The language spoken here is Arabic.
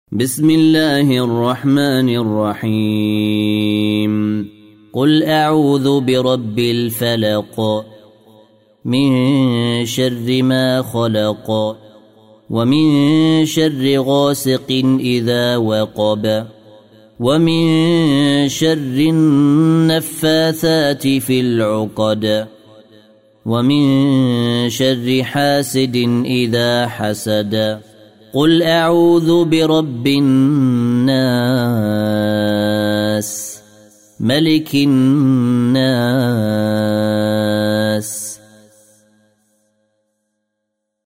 بسم الله الرحمن الرحيم قل أعوذ برب الفلق من شر ما خلق ومن شر غاسق إذا وقب ومن شر النفاثات في العقد ومن شر حاسد إذا حسد قل أعوذ برب الناس ملك الناس